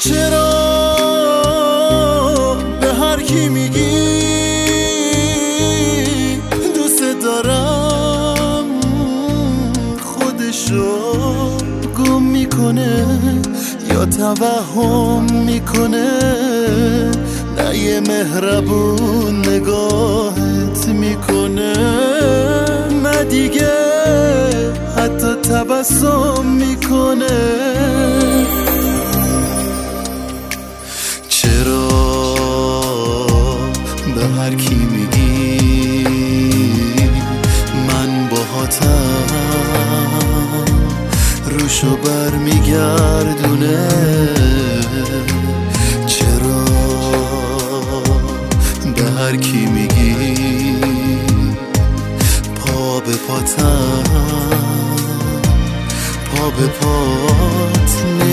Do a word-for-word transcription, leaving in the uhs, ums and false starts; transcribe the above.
چرا به هر کی میگی دوست دارم خودشو گم میکنه یا توهم میکنه؟ نه یه مهربون نگاهت میکنه، نه دیگه حتی تبسم میکنه. چرا به هر کی میگی من باهاتم روشو بر میگردونه؟ چرا به هر کی میگی پا به پاتم پا به پات